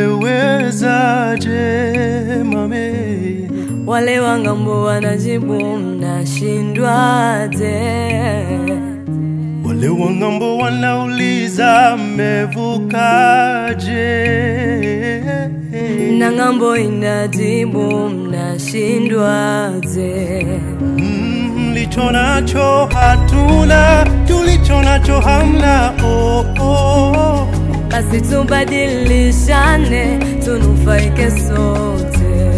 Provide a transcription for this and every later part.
Mmewezaje mame? Wale wangambo wanajibu mnashindwaje? Wale wangambo wanauliza mmevukaje? Na ngambo inajibu mnashindwaje? Mlicho nacho hatuna, tulicho nacho hamna. Oh, oh. Basi tubadilishane, tunufaike sote.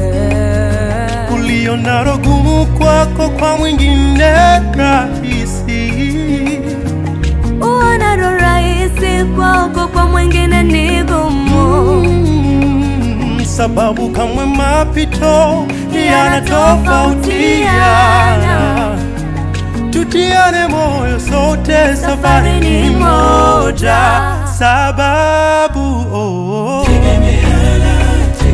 Ulio nalo gumu kwako kwa mwingine rahisi. Uonalo rahisi kwako kwa mwingine ni gumu. Sababu kamwe mapito yanatofautiana. Tutiane moyo sote, safari ni moja. Sababu tegemeana,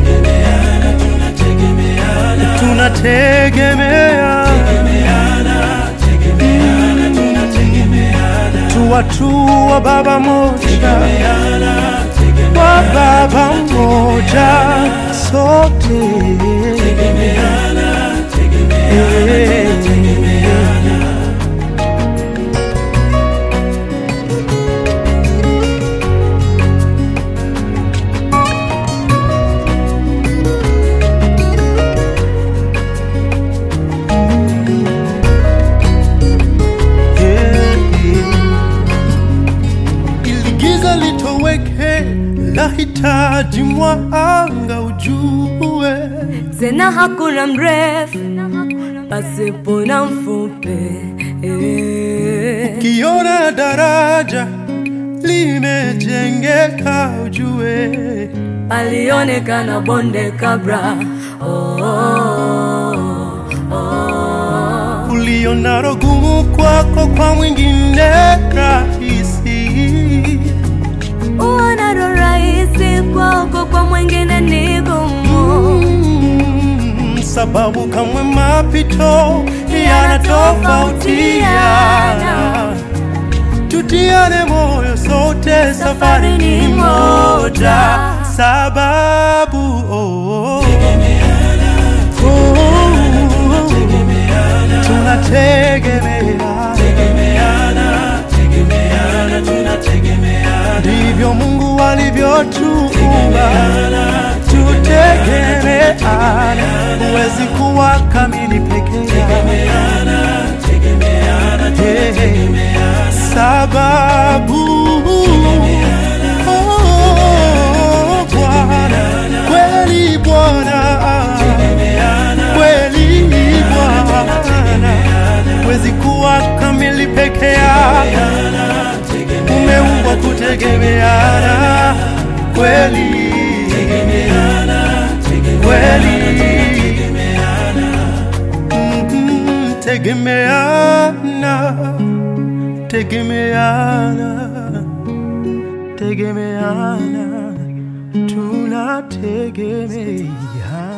tunategemeana, tunategemeana, baba moja, wa baba moja sote. Lahitaji mwanga ujue, tena hakuna mrefu pasipo na mfupi. Ukiona daraja limejengeka ujue, palionekana bonde kabla. Ulionalo gumu kwako kwa mwingine rahisi. Uonalo rahisi kwako kwa mwingine ni gumu. Sababu kamwe mapito yanatofautiana. Tutiane moyo sote, safari ni moja. Sababu tunategemeana. Ndivyo Mungu alivyotuumba, tutegemeana. Huwezi kuwa kamili peke yako. Sababu Bwana, kweli Bwana, kweli Bwana, huwezi kuwa kamili peke yako. Umeumbwa kutegemeana, kweli kweli. Tegemeana, tunategemeana.